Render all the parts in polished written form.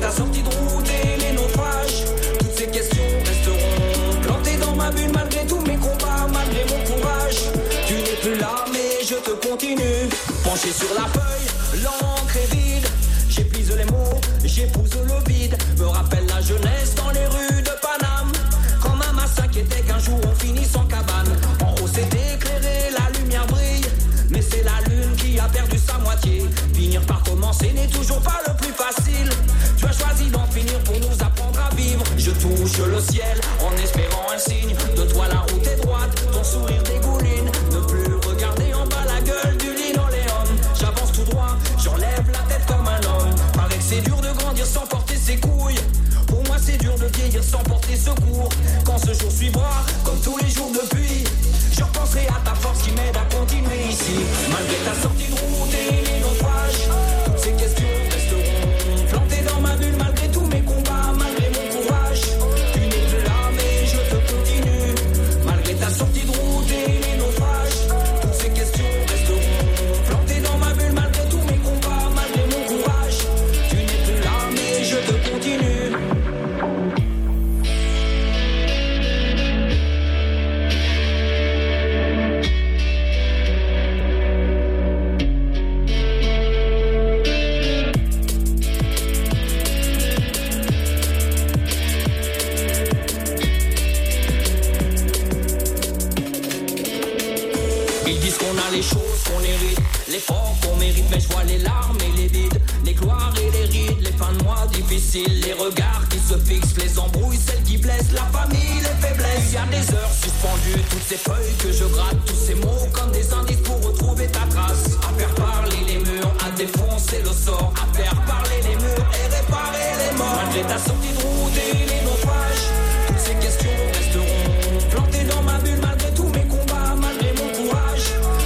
ta sortie de route et les naufrages. Toutes ces questions resteront plantées dans ma bulle malgré tous mes combats, malgré mon courage. Tu n'es plus là mais je te continue. Penché sur la feuille, l'encre est vide. J'épuise les mots, j'épouse le vide. Me rappelle la jeunesse dans les rues de Paname. Quand maman s'inquiétait qu'un jour on finisse sans cabane. En haut c'est éclairé, la lumière brille. Mais c'est la lune qui a perdu sa moitié. Finir par commencer n'est toujours pas le plus facile. Tu as choisi d'en finir pour nous apprendre à vivre. Je touche le ciel en espérant un signe. De toi la route est droite, ton sourire dégouline. Ne plus regarder en bas la gueule du linoléum. J'avance tout droit, j'enlève la tête comme un homme. Paraît que c'est dur de grandir sans porter ses couilles. Pour moi c'est dur de vieillir sans porter secours. Quand ce jour suivra, comme tous les jours depuis, je repenserai à ta force qui m'aide à continuer ici. Malgré ta sortie de route et les naufrages, toutes ces questions resteront plantées dans ma bulle. Malgré tous mes combats, malgré mon courage. Tu n'es plus là mais je te continue. Malgré ta sortie de route et les naufrages, toutes ces questions resteront plantées dans ma bulle. Malgré tous mes combats, malgré mon courage. Tu n'es plus là mais je te continue. Les choses qu'on hérite, l'effort qu'on mérite, mais je vois les larmes et les vides, les gloires et les rides, les fins de mois difficiles, les regards qui se fixent, les embrouilles, celles qui blessent, la famille, les faiblesses. Il y a des heures suspendues, toutes ces feuilles que je gratte, tous ces mots comme des indices pour retrouver ta trace. À faire parler les murs, à défoncer le sort, à faire parler les murs et réparer les morts. Malgré ta sortie de route et les naufrages, toutes ces questions resteront plantées dans ma bulle. Malgré tous mes combats, malgré mon courage.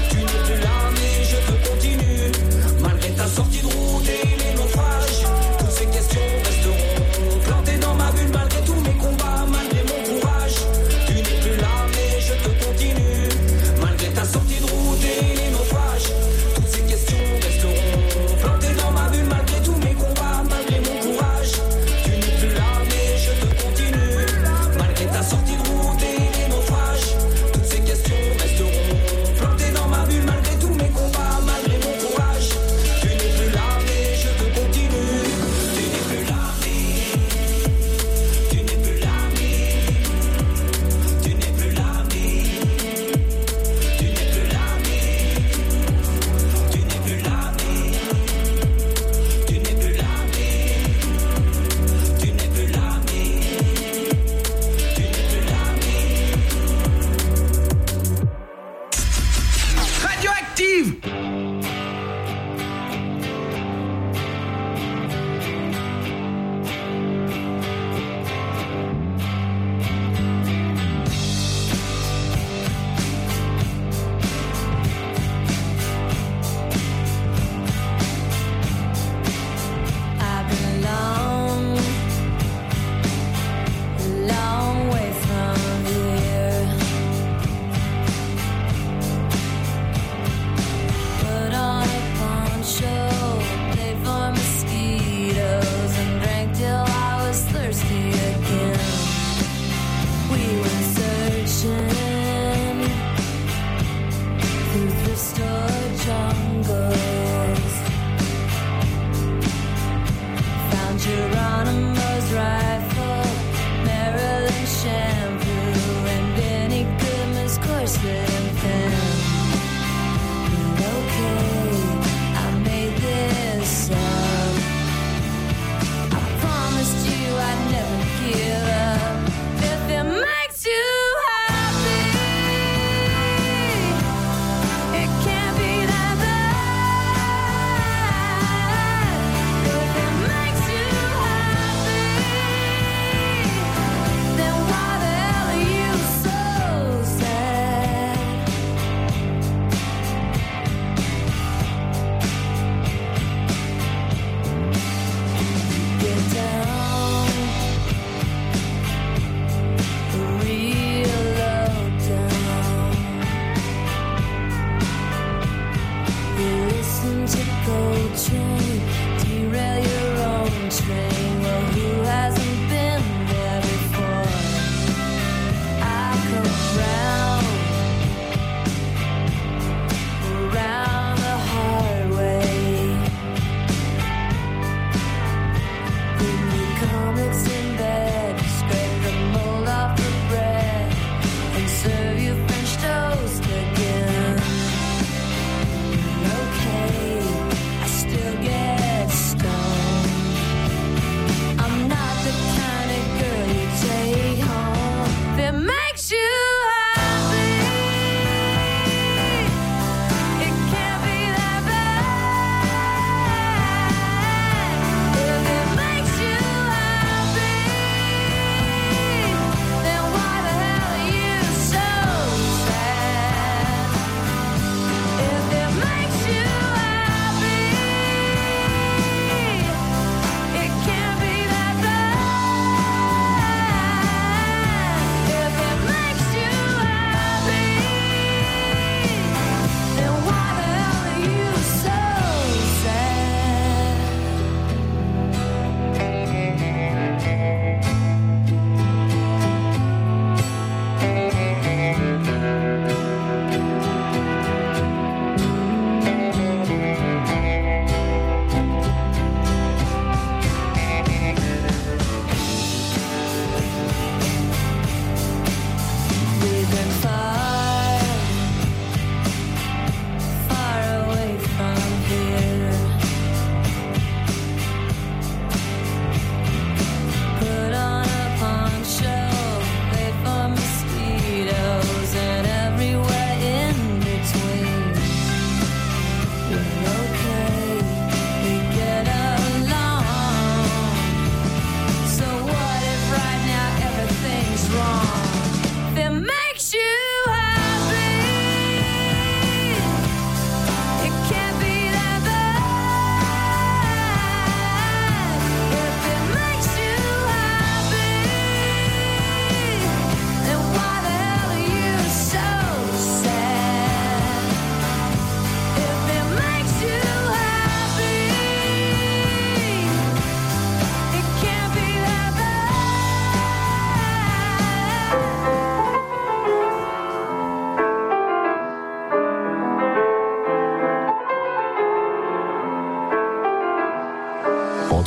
Malgré ta sortie de route et les naufrages, toutes ces questions resteront plantées dans ma bulle. Malgré tous mes combats, malgré mon courage. Tu n'es plus là mais je te continue. Malgré ta sortie de route et les naufrages, toutes ces questions resteront plantées dans ma bulle. Malgré tous mes combats, malgré mon courage. Tu n'es plus là mais je te continue. Malgré ta sortie de route et les naufrages, toutes ces questions resteront plantées dans ma bulle. Malgré tous mes combats, malgré mon courage. Tu n'es plus là mais je te continue. Tu n'es plus là mais tu n'es plus là mais tu n'es plus là mais tu n'es plus là mais tu n'es plus là mais tu n'es plus là mais tu n'es plus là mais tu n'es plus là mais Radioactive. I've been long way from here. Put on a poncho, played for mosquitoes, and drank till I was thirsty again. We went searching through thrift store jungles. Found Geronimo's rifle, Maryland shampoo, and Benny Goodman's corset and pen. But okay, I made this up. I promised you I'd never give up. If it makes you happy, it can't be that bad.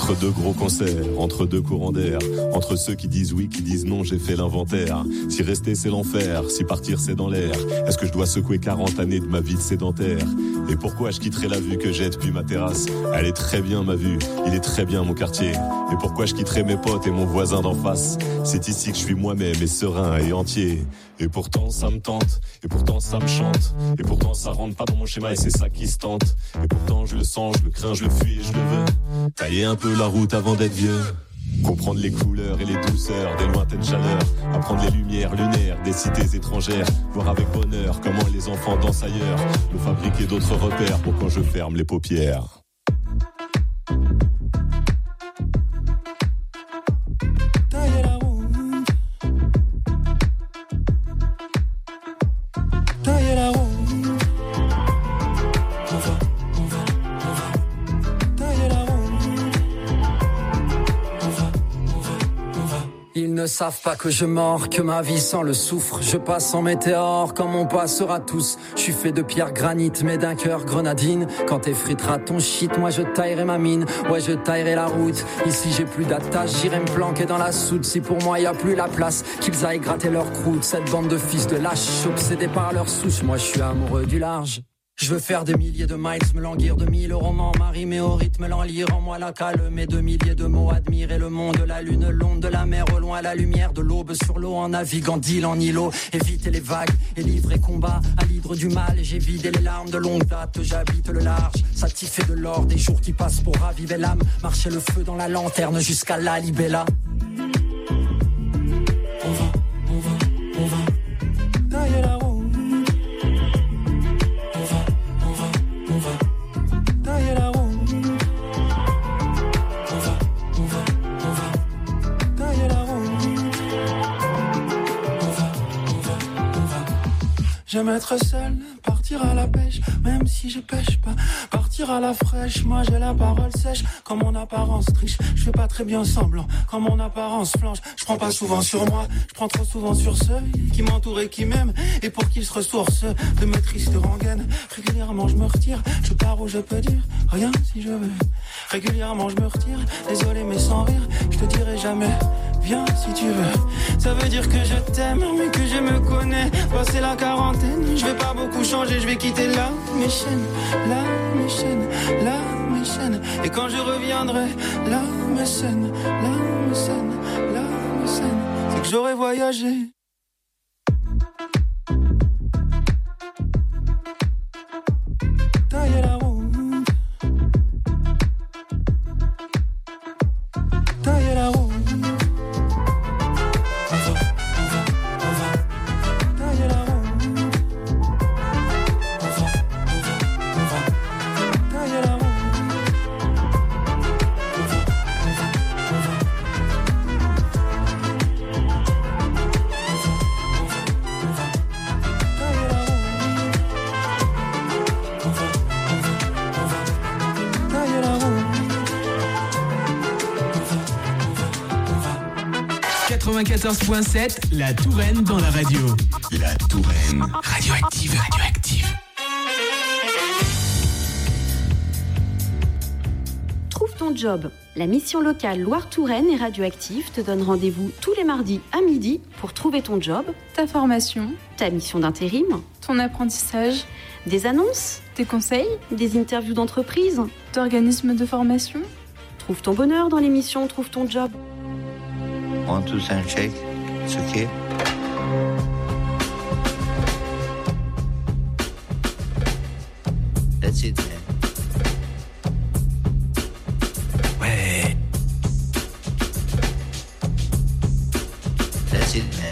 Entre deux gros concerts, entre deux courants d'air, entre ceux qui disent oui, qui disent non, j'ai fait l'inventaire. Si rester c'est l'enfer, si partir c'est dans l'air, est-ce que je dois secouer 40 années de ma vie de sédentaire? Et pourquoi je quitterai la vue que j'ai depuis ma terrasse? Elle est très bien ma vue, il est très bien mon quartier. Et pourquoi je quitterai mes potes et mon voisin d'en face? C'est ici que je suis moi-même et serein et entier. Et pourtant ça me tente, et pourtant ça me chante, et pourtant ça rentre pas dans mon schéma et c'est ça qui se tente. Et pourtant je le sens, je le crains, je le fuis et je le veux. Tailler un peu la route avant d'être vieux. Comprendre les couleurs et les douceurs des lointaines chaleurs. Apprendre les lumières lunaires des cités étrangères. Voir avec bonheur comment les enfants dansent ailleurs. Me fabriquer d'autres repères pour quand je ferme les paupières. Tailler la route. Tailler la route. Ils ne savent pas que je mords, que ma vie sans le souffre. Je passe en météore comme on passera tous. Je suis fait de pierre granit mais d'un cœur grenadine. Quand t'effriteras ton shit, moi je taillerai ma mine. Ouais, je taillerai la route. Ici j'ai plus d'attache, j'irai me planquer dans la soude. Si pour moi y a plus la place, qu'ils aillent gratter leur croûte. Cette bande de fils de lâches, obsédés par leur souche. Moi je suis amoureux du large. Je veux faire des milliers de miles, me languir de 1000 romans, m'arrimer au rythme, l'enlire en moi la calme et de milliers de mots, admirer le monde, la lune, l'onde de la mer au loin, la lumière de l'aube sur l'eau, en naviguant d'île en îlot, éviter les vagues et livrer combat à l'hydre du mal, et j'ai vidé les larmes de longue date, j'habite le large, satisfait de l'or, des jours qui passent pour raviver l'âme, marcher le feu dans la lanterne jusqu'à la libella. On va tailler la route. Tailler la route. On va tailler la route. On va. J'aime être seul, partir à la pêche, même si je pêche pas. Partir à la fraîche, moi j'ai la parole sèche, comme mon apparence triche. Je fais pas très bien semblant, comme mon apparence flanche. Je prends pas souvent sur moi, je prends trop souvent sur ceux qui m'entourent et qui m'aiment, et pour qui je ressource de mes tristes rengaines. Régulièrement je me retire, je pars où je peux dire rien si je veux. Régulièrement je me retire, désolé mais sans rire, je te dirai jamais, viens si tu veux. Ça veut dire que je t'aime, mais que je me connais. Passé la quarantaine, je vais pas beaucoup changer, je vais quitter là mes chaînes, là mes chaînes, là mes chaînes. Et quand je reviendrai, là mes scènes, là mes scènes, là mes scènes, c'est que j'aurais voyagé. Tailler la route. Tailler la route. On va tailler la route. On va tailler la route. 94.7, la Touraine dans la radio. La Touraine. Radioactive, radioactive. Trouve ton job. La mission locale Loire-Touraine et Radioactive te donne rendez-vous tous les mardis à midi pour trouver ton job, ta formation, ta mission d'intérim, ton apprentissage, des annonces, tes conseils, des interviews d'entreprise, d'organismes de formation. Trouve ton bonheur dans l'émission Trouve ton job. 1, 2, 3, shake. It's okay. That's it, man. Ouais. That's it, man.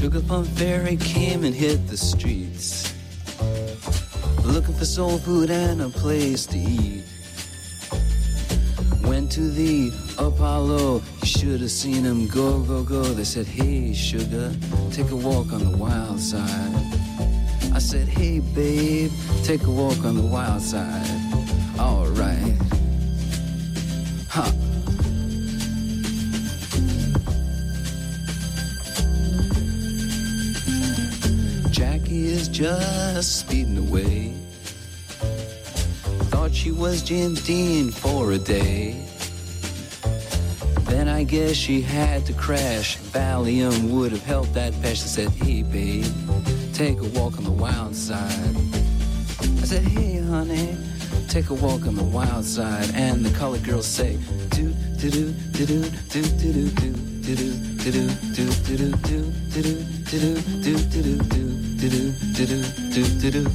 Sugar Plum Fairy came and hit the streets, looking for soul food and a place to eat. Went to the Apollo, you should have seen him go, go, go. They said, hey, sugar, take a walk on the wild side. I said, hey, babe, take a walk on the wild side. All right. Ha. Jackie is just speeding away. Thought she was James Dean for a day. Then I guess she had to crash. Valium would have helped that patch. I said, hey, babe, take a walk on the wild side. I said, hey, honey, take a walk on the wild side. And the colored girls say, do do do do do do do do do do do do do do do do do do do.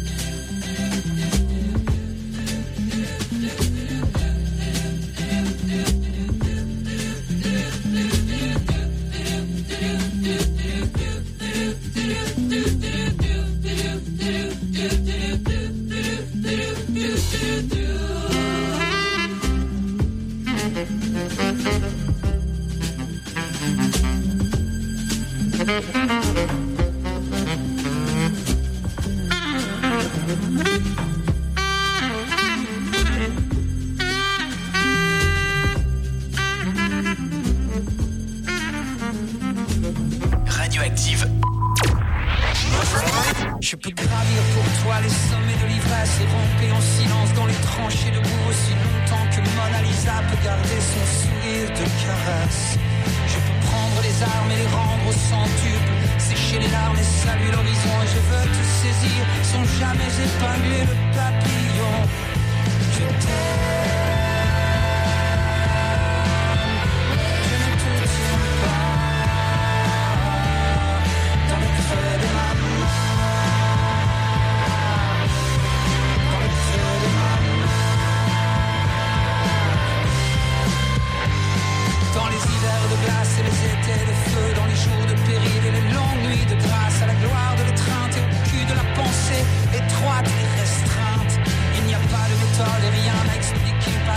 Radioactive. Je peux gravir pour toi les sommets de l'ivresse et ramper en silence dans les tranchées debout aussi longtemps que Mona Lisa peut garder son sourire de caresse. Je peux prendre les armes et les rendre au centuple, sécher les larmes et saluer l'horizon. Et je veux te saisir sans jamais épingler le papillon. Je t'aime. Et les étés de feu, dans les jours de péril et les longues nuits de grâce, à la gloire de l'étreinte et au cul de la pensée étroite et restreinte. Il n'y a pas de méthode et rien à expliquer.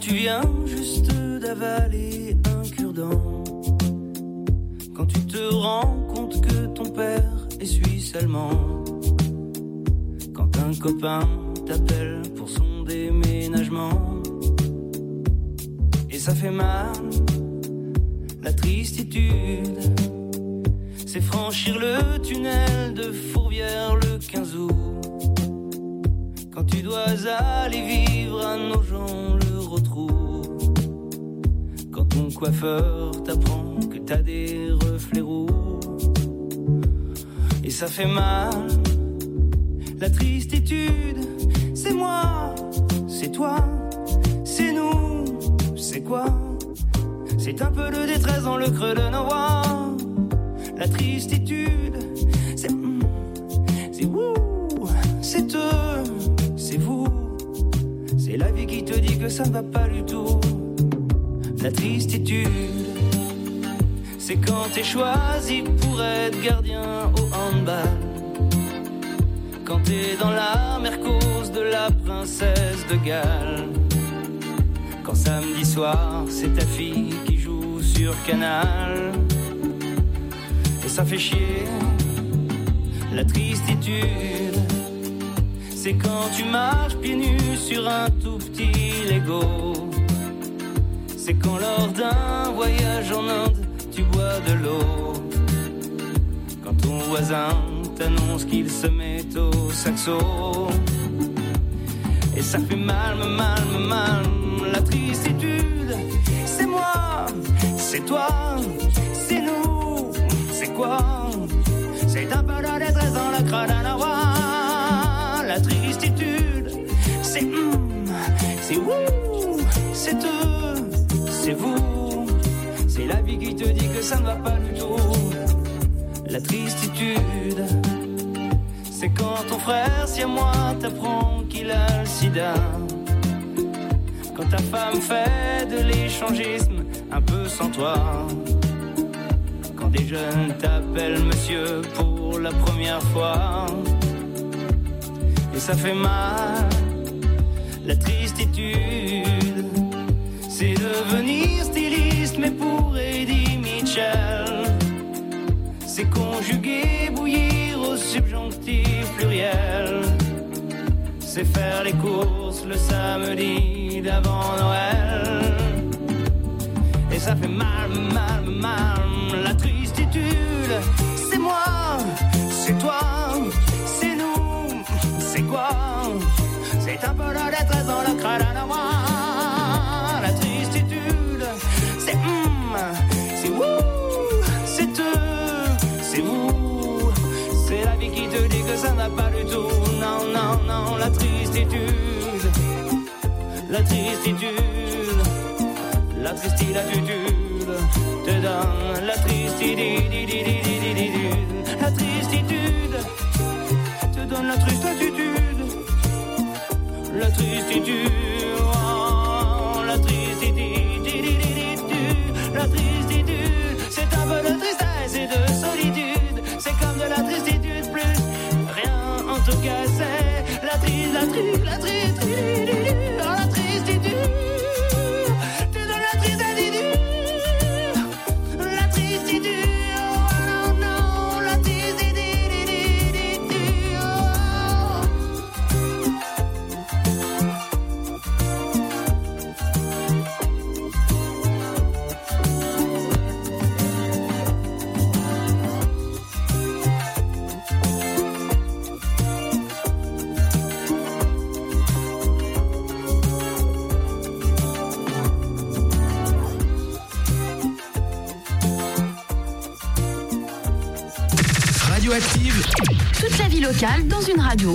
tu viens juste d'avaler un cure-dent, quand tu te rends compte que ton père est suisse allemand, quand un copain t'appelle pour son déménagement, et ça fait mal, la tristitude, c'est franchir le tunnel de Fourvière le 15 août, quand tu dois aller vivre à Nogent le Rotrou, quand ton coiffeur t'apprend que t'as des reflets roux, et ça fait mal, la tristitude, c'est moi, c'est toi, c'est nous, c'est quoi? C'est un peu de détresse dans le creux de nos voix. La tristitude, c'est vous, c'est eux, c'est vous. C'est la vie qui te dit que ça ne va pas du tout. La tristitude, c'est quand t'es choisi pour être gardien au handball, quand t'es dans la mercose de la princesse de Galles, quand samedi soir c'est ta fille qui joue sur Canal, et ça fait chier. La tristitude, c'est quand tu marches pieds nus sur un tout petit Lego, c'est quand lors d'un voyage en Inde tu bois de l'eau, quand ton voisin t'annonce qu'il se met au saxo, et ça fait mal, la tristitude, c'est moi, c'est toi, c'est nous, c'est quoi? C'est un peu de détresse dans la crâne à voir. La tristitude, c'est vous, c'est eux, c'est vous. C'est la vie qui te dit que ça ne va pas du tout. La tristitude, c'est quand ton frère, si à moi, t'apprend qu'il a le sida, quand ta femme fait de l'échangisme un peu sans toi, quand des jeunes t'appellent monsieur pour la première fois, et ça fait mal. La tristitude, c'est devenir styliste mais pour Eddie Mitchell, c'est conjuguer bouillir au subjonctif pluriel, c'est faire les courses le samedi d'avant Noël, et ça fait mal, la tristitude, c'est moi, c'est toi, c'est nous, c'est quoi? C'est un peu de détresse dans la crâne à moi. La tristitude, c'est vous, c'est eux, c'est vous. C'est la vie qui te dit que ça n'a pas du tout. Non, la tristitude, la tristitude, la tristitude te donne la tristitude, la tristitude te donne la tristitude. La tristitude, oh, la tristitude, la tristitude, c'est un peu de tristesse et de solitude, c'est comme de la tristitude plus rien, en tout cas c'est la tristitude, la tristitude, la tristitude, tu donnes la tristitude, la tristitude, oh non, la tristitude. Radioactive. Toute la vie locale dans une radio.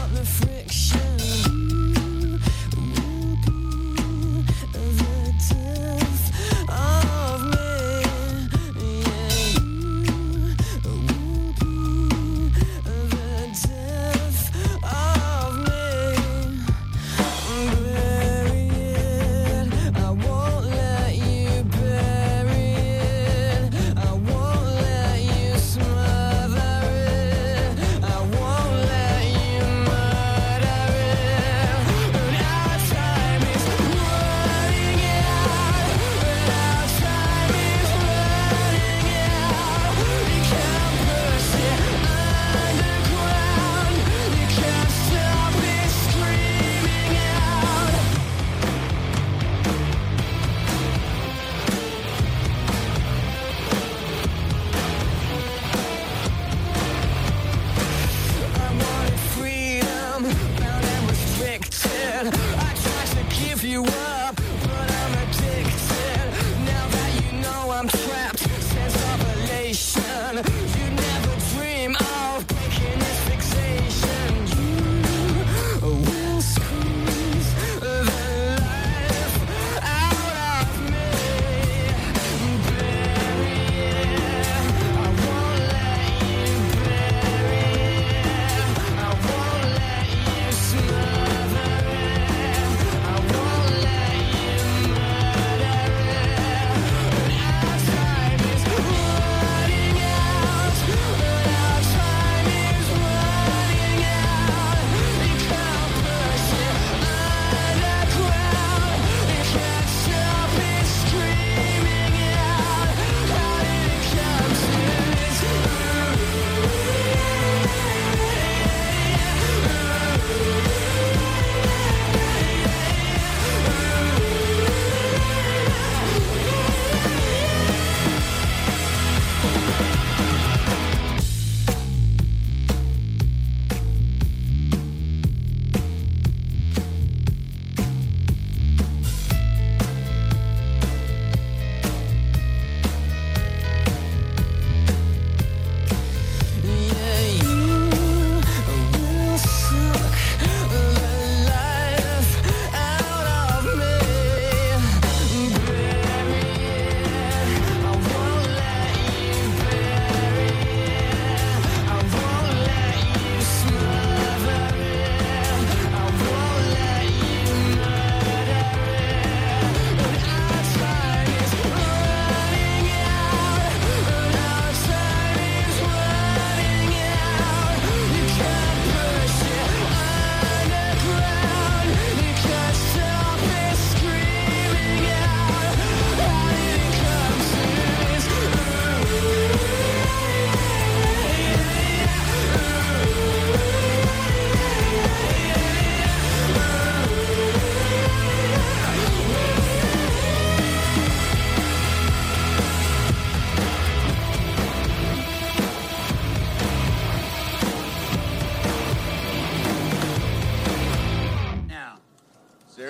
Friction. Ooh, ooh, ooh, the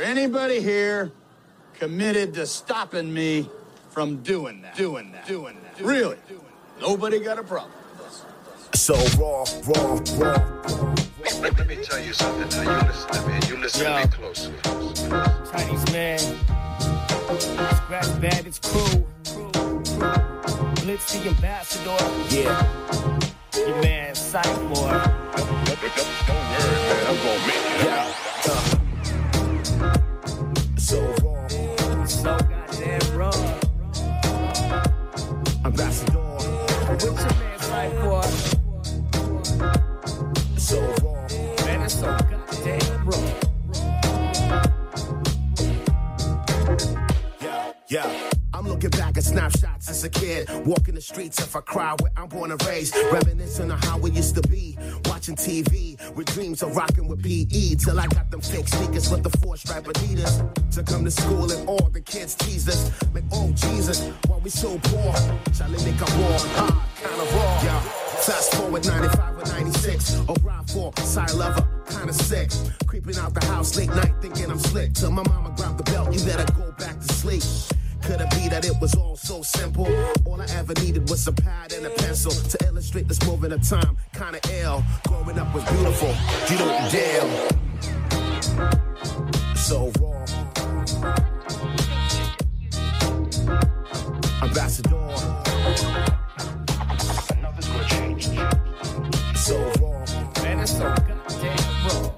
anybody here committed to stopping me from doing that? Really? Nobody got a problem? So raw. Let me tell you something now. You listen to me. You listen to me closely. Chinese man, Scratch Bandits crew, Blitz the ambassador. Yeah. Your man, Cyborg. Don't worry, man. I'm gonna make it out. So raw. So goddamn raw. Ambassador. What's your man, Cyborg? So raw. Man, it's so goddamn raw. Yeah. I'm looking back at snapshots as a kid, walking the streets if I cry where I'm born and raised, reminiscing of how it used to be, watching TV with dreams of rocking with PE, till I got them fake sneakers with the 4-stripe Adidas, to come to school and all the kids tease us, like, oh Jesus, why we so poor, Charlie make a war, kind of raw, yeah. Fast forward 95 or 96, O'Brien 4, side lover, kinda sick, creeping out the house late night thinking I'm slick, till my mama grabbed the belt, you better go back to sleep. Could it be that it was all so simple? All I ever needed was a pad and a pencil to illustrate this moment of time. Kinda ill. Growing up was beautiful. You don't dare. So raw. Ambassador. Nothing's gonna change. So raw. Man, it's so goddamn raw.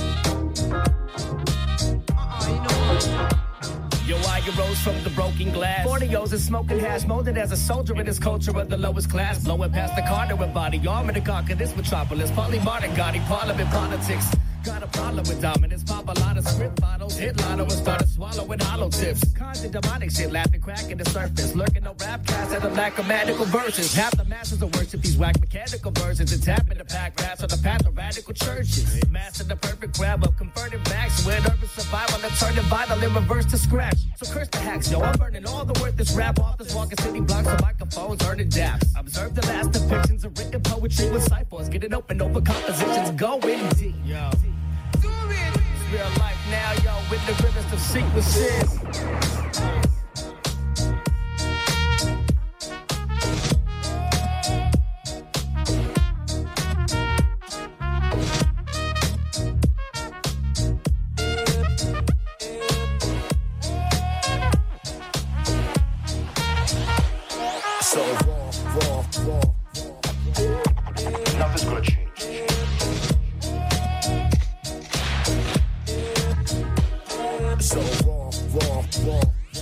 Yo, I rose from the broken glass. 40-O's and smoking hash, molded as a soldier in this culture of the lowest class. Blowing past the Carter with body armor to conquer this metropolis. Polymartin, Gotti, parliament politics. Got a problem with dominance. Pop a lot of script bottles. Hit lotto and started swallowing hollow tips. Constant demonic shit, laughing, cracking the surface. Lurking no rap cast at a lack of magical verses. Half the masses will worship these whack mechanical versions and tap in the pack rats on the path of radical churches. Master the perfect grab of converted backs with urban survival and turning vital in reverse to scratch. So curse the hacks, yo. I'm burning all the worthless rap off this walking city blocks of microphones, earning daps. Observe the last depictions of written poetry with cyphers. Getting open over compositions, going deep. Yo. It's real life now, yo, with the rivers of sequences. So raw. Nothing's gonna change. So raw.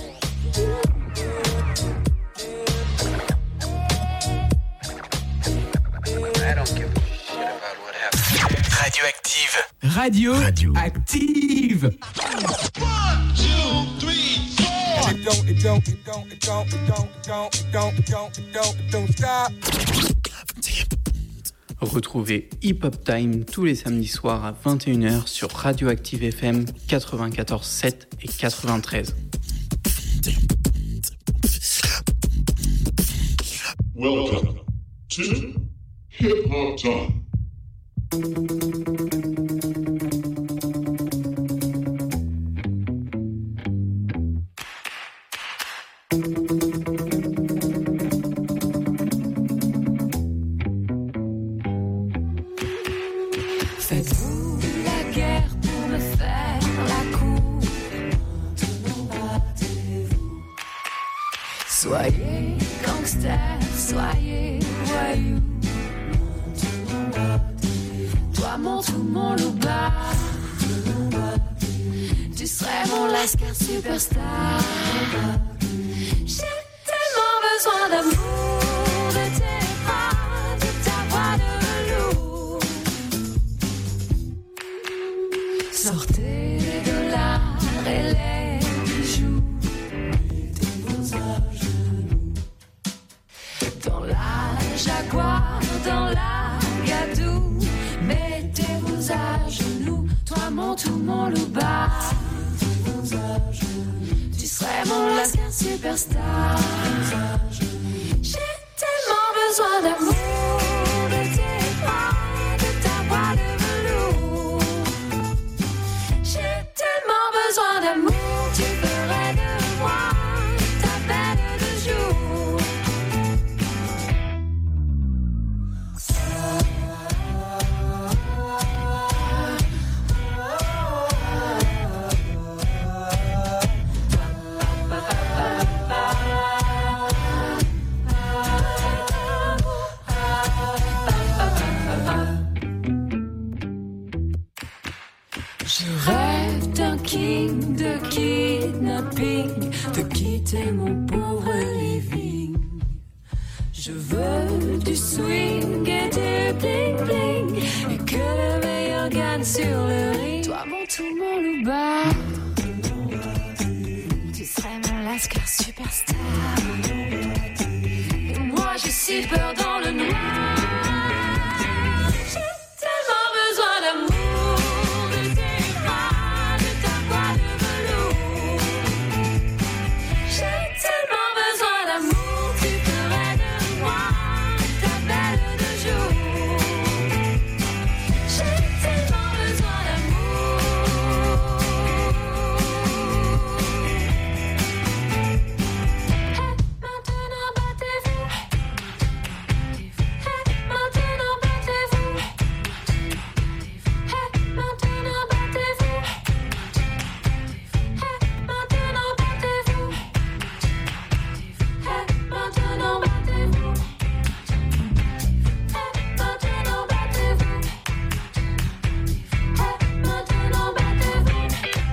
I don't give a shit about what happened. Radioactive. Radioactive. 1, 2, 3, 4. It don't stop. Retrouvez Hip Hop Time tous les samedis soirs à 21h sur Radioactive FM 94.7 et 93. Welcome to Hip Hop Time. Faites-vous la guerre pour me faire la cour? Battez-vous. Soyez gangster, soyez voyou. Toi mon tout mon loupard, tu serais mon lascar superstar. J'ai tellement besoin d'amour, de tes bras, de ta voix de velours. Sortez de l'art et les bijoux, mettez-vous à genoux. Dans la Jaguar, dans la Gadou, mettez-vous à genoux. Toi mon tout mon loupard, mettez-vous à genoux. Tu serais mon lascar superstar. J'ai tellement besoin d'amour, de tes bras, de ta voix de velours. J'ai tellement besoin d'amour. Je rêve d'un king, de kidnapping, de quitter mon pauvre living. Je veux du swing et du bling bling, et que le meilleur gagne sur le ring. Toi mon tout, mon loup-bas, tu serais mon lascar superstar. Et moi j'ai si peur dans le noir. J'ai tellement besoin d'amour, de tes bras, de ta voix de velours. J'ai tellement besoin d'amour, tu ferais de moi ta belle de jour. J'ai tellement besoin d'amour. Maintenant battez-vous. Maintenant battez-vous. Maintenant battez-vous. Maintenant battez-vous. Maintenant battez-vous. Maintenant battez-vous. Maintenant battez-vous.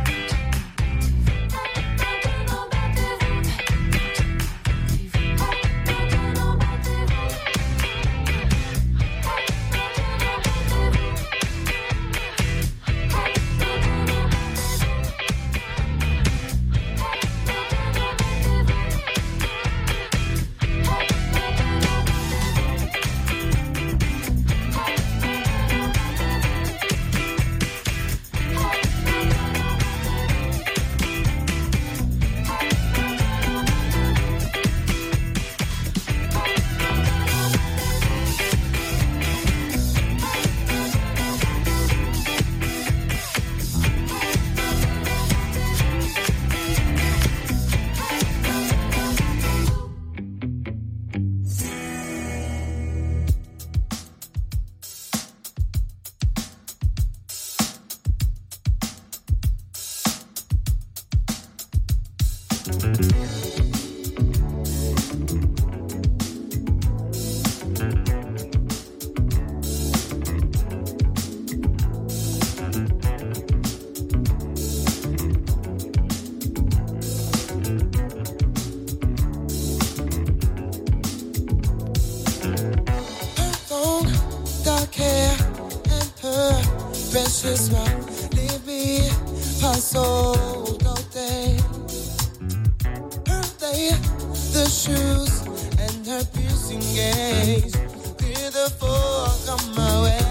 Long dark hair and her precious smile leave me puzzled all day. Her day, the shoes and her piercing gaze clear the fog on my way.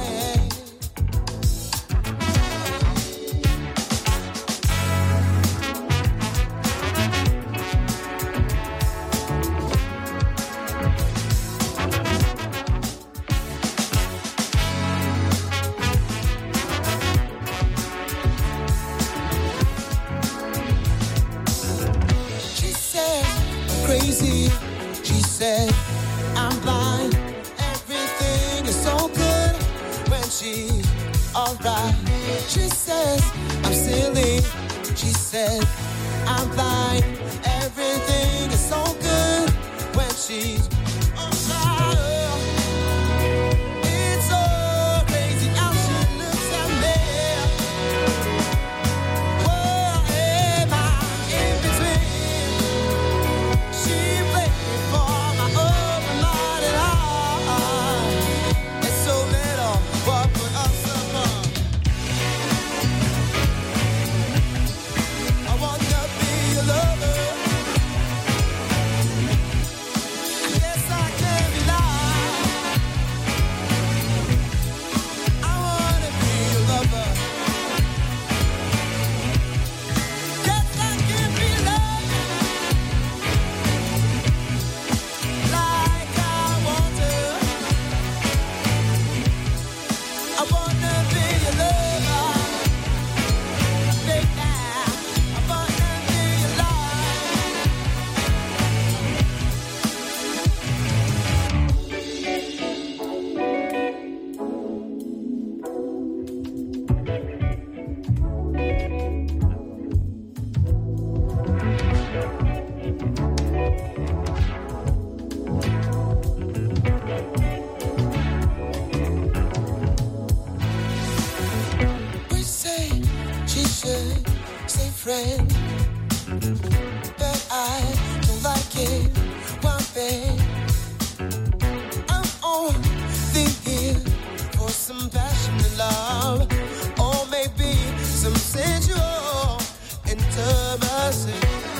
She said I'm crazy. She said I'm blind. Everything is so good when she's alright. She says I'm silly. She said I'm blind. Everything is so good when she's alright. It's so crazy how she looks at me. What am I in between? She played me for my open-minded heart. It's so little, what put us apart? I wanna be a lover. I guess could say friend, but I don't like it. One thing, I'm only here for some passion and love, or maybe some sensual intimacy.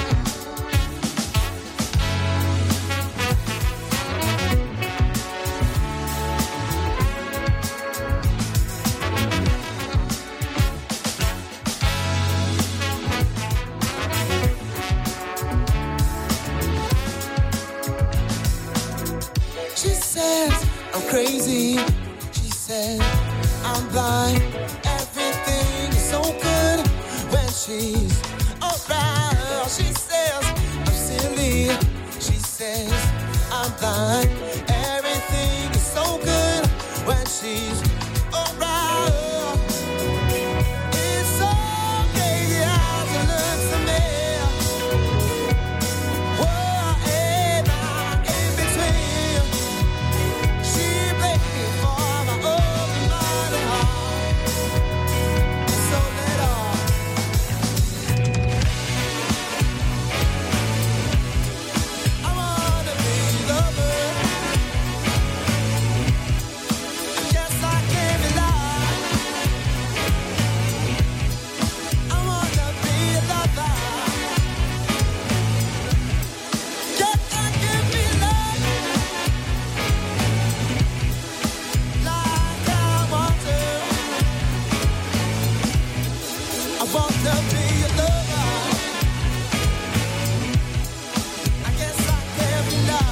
She says I'm crazy. She says I'm blind. Everything is so good when she's around. She says I'm silly. She says I'm blind. Everything is so good when she's around. It's so crazy how she looks to me. Whoa, ain't I in between? She played me for my open-minded heart. So let on. I wanna be lover. I guess I can't be lied. I wanna be a lover. Guess I can't be loved like I want to. I wanna be a lover. I guess I can't be loved.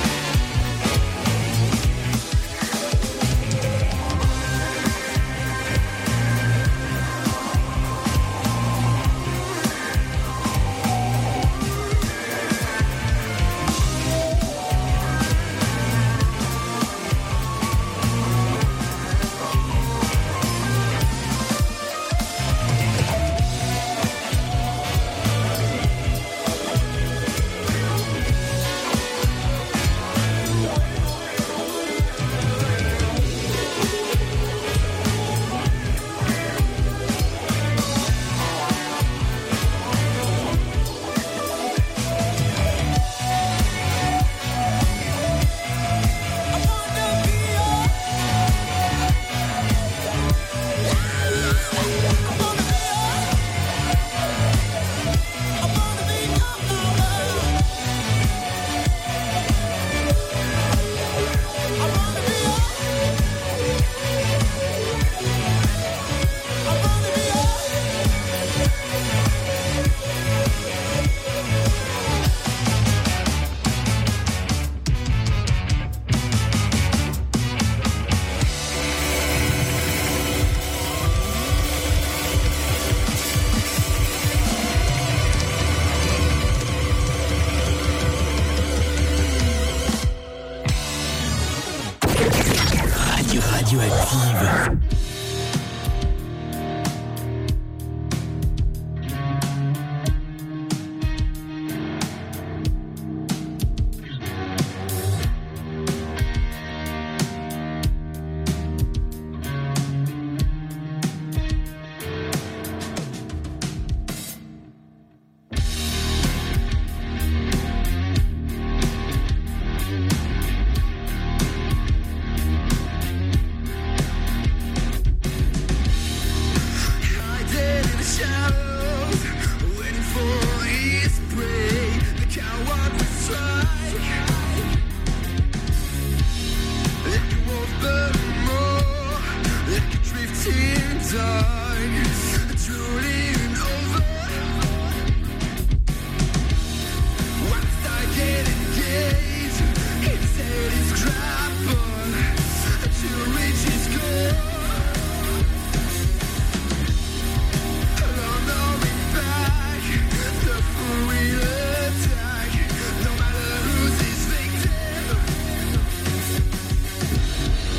Radioactive.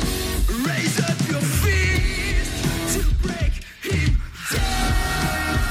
Raise up your fist to break him down.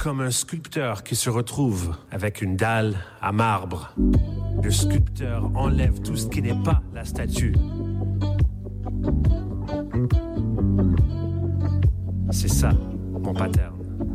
comme un sculpteur qui se retrouve avec une dalle à marbre. Le sculpteur enlève tout ce qui n'est pas la statue. C'est ça, mon pattern.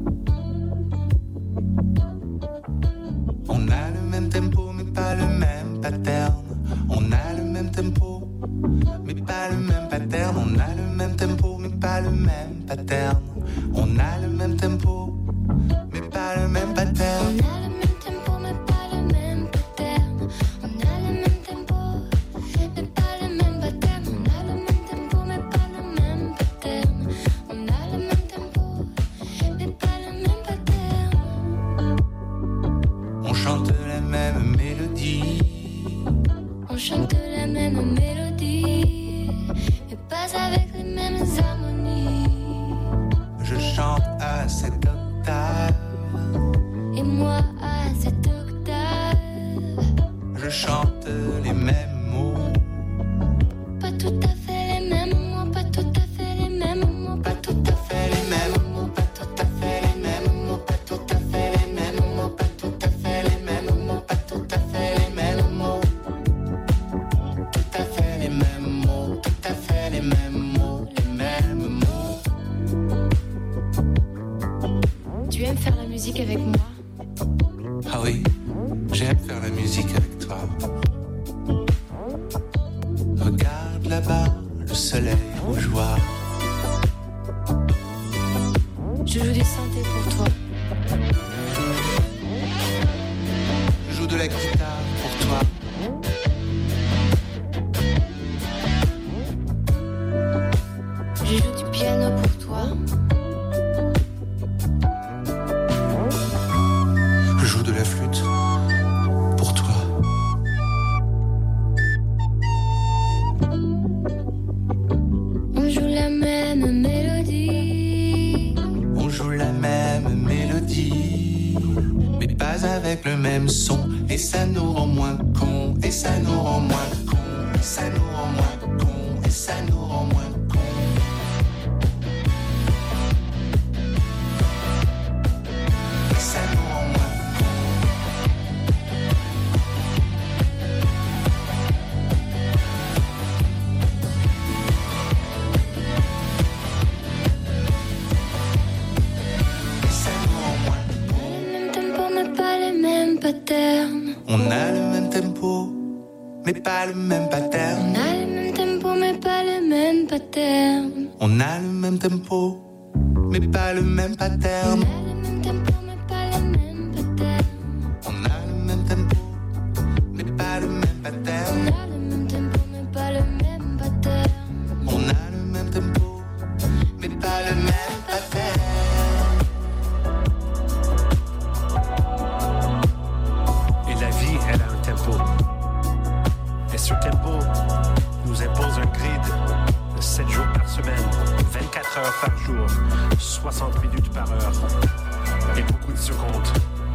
On a le même tempo, mais pas le même pattern. On a le même tempo, mais pas le même pattern. On a le même tempo, mais pas le même pattern. On a le même tempo, mais pas le même pattern. On a le même tempo, mais pas le même pattern. On a le même tempo, mais pas le même pattern. On a le même tempo, mais pas le même pattern. On a le même tempo, mais pas le même pattern. On chante la même mélodie. On chante la même mélodie, mais pas avec les mêmes harmonies. Je chante à cette octave. Et moi à cette octave. Je chante les mêmes mots. Pas tout à fait les mêmes mots, pas tout à fait les mêmes mots, pas tout à fait les mêmes mots, pas tout à fait les mêmes mots, pas tout à fait les mêmes mots, pas tout à fait les mêmes mots, pas tout à fait les mêmes mots. Tout à fait les mêmes mots, tout à fait les mêmes mots, les mêmes mots. Tu aimes faire la musique avec moi? Ah oui, j'aime faire la musique avec toi. Regarde là-bas, le soleil rougeoie. Je joue du synthé pour toi. Je joue de la guitare pour toi. Je joue du piano pour toi. Je joue de la flûte pour toi. On joue la même mélodie. On joue la même mélodie, mais pas avec le même son. Et ça nous rend moins cons. Et ça nous rend moins cons. Et ça nous rend moins cons. Et ça nous rend moins cons. Et ça nous rend moins pattern. On a le même tempo, mais pas le même pattern. On a le même tempo, mais pas le même pattern. On a le même tempo, mais pas le même pattern. On a le même tempo, mais pas le même pattern. On a le même tempo, mais pas le même pattern. On a le même tempo, mais pas le même pattern. On a le même tempo, mais pas le même pattern. Elle a un tempo. Et ce tempo nous impose un grid de 7 jours par semaine, 24 heures par jour, 60 minutes par heure et beaucoup de secondes.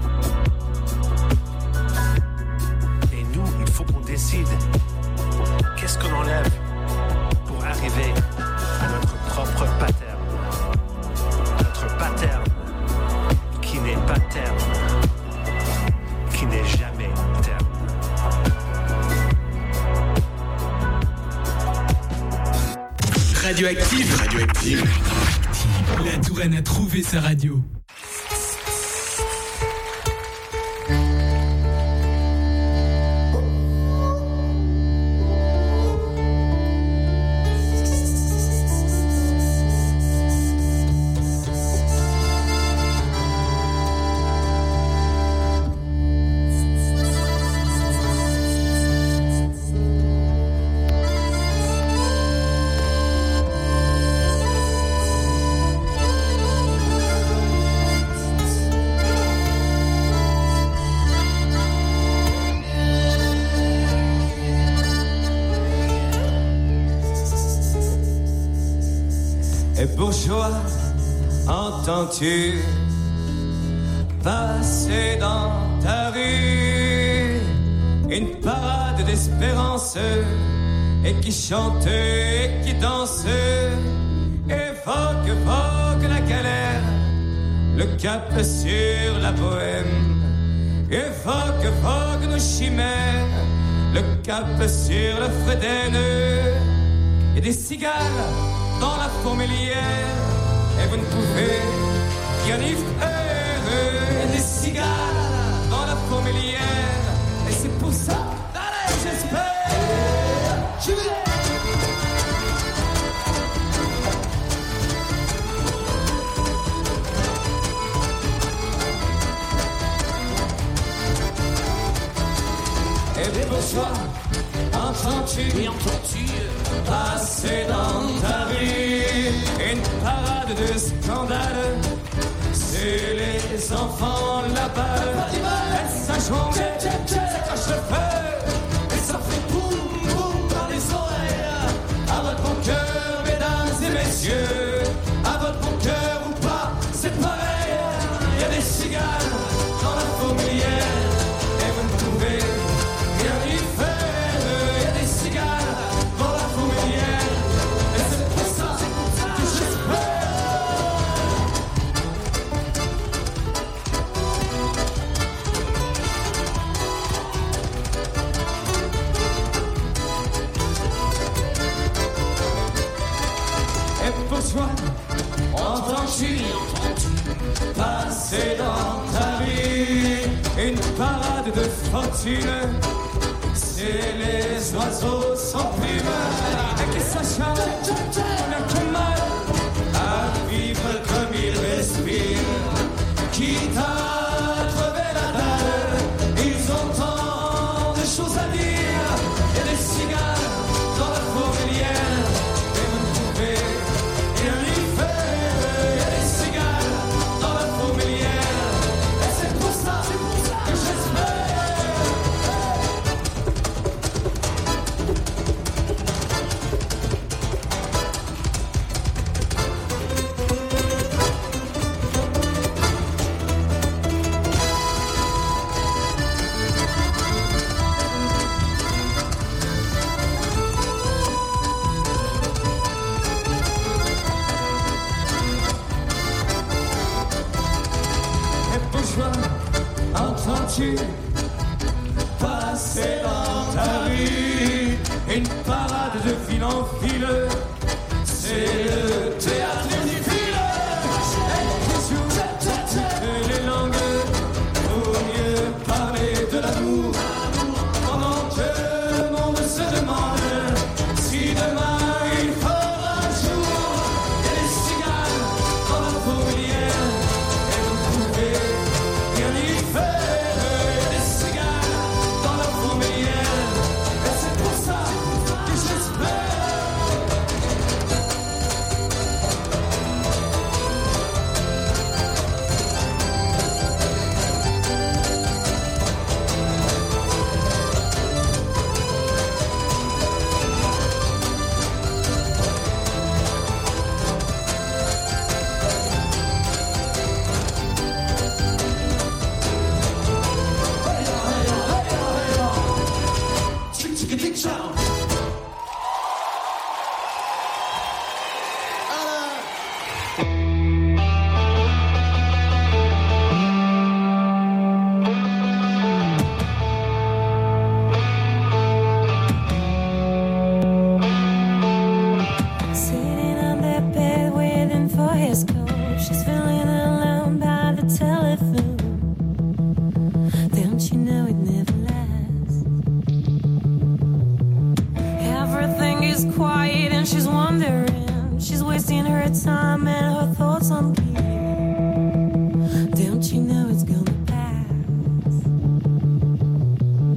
Et nous, il faut qu'on décide qu'est-ce qu'on enlève pour arriver à notre propre pattern. Notre pattern qui n'est pas terme, qui n'est jamais terme. Radioactive. Radioactive. La Touraine a trouvé sa radio. Et bourgeois, entends-tu passer dans ta rue une parade d'espérance et qui chante et qui danse, évoque la galère, le cap sur la Bohème. Évoque nos chimères, le cap sur le Frédène. Et des cigales dans la fourmilière, et vous ne pouvez rien y faire. Et des cigales dans la fourmilière, et c'est pour ça, allez, j'espère. Et bonsoir, entends-tu passer dans ta rue une parade de scandale? C'est les enfants là-bas, elles s'ajournent, s'accrochent le feu, et ça fait boum, boum dans les oreilles. À votre bon cœur, mesdames et messieurs, à votre bon cœur ou pas, c'est pareil. Il y a des cigales dans la fourmilière, et vous ne pouvez rien y faire. Il y a des cigales dans la fourmilière, et c'est pour ça que j'espère. Et pour toi, entends-tu passer dans ta rue une parade de fortune? C'est les oiseaux sans plumes qui s'acharnent que mal à vivre comme ils respirent. Quitte à crever la dalle, ils ont tant de choses à dire. Il y a des cigales dans la fourmilière, et vous ne pouvez rien y faire. Il y a des cigales dans la fourmilière, et c'est pour ça que j'espère. Entends-tu passer dans ta rue une parade de fil en fil? C'est le théâtre du fil qui joue les langues pour mieux parler de l'amour, pendant que le monde se demande si demain il fera jour. Il y a des cigales dans la fourmilière, et vous ne pouvez rien y faire. Il y a des cigales dans la fourmilière, et c'est pour ça que j'espère. Sitting on that bed waiting for his coat. She's feeling alone by the telephone. Don't you know it never lasts? Everything is quiet and she's wondering. She's wasting her time and her thoughts on peace.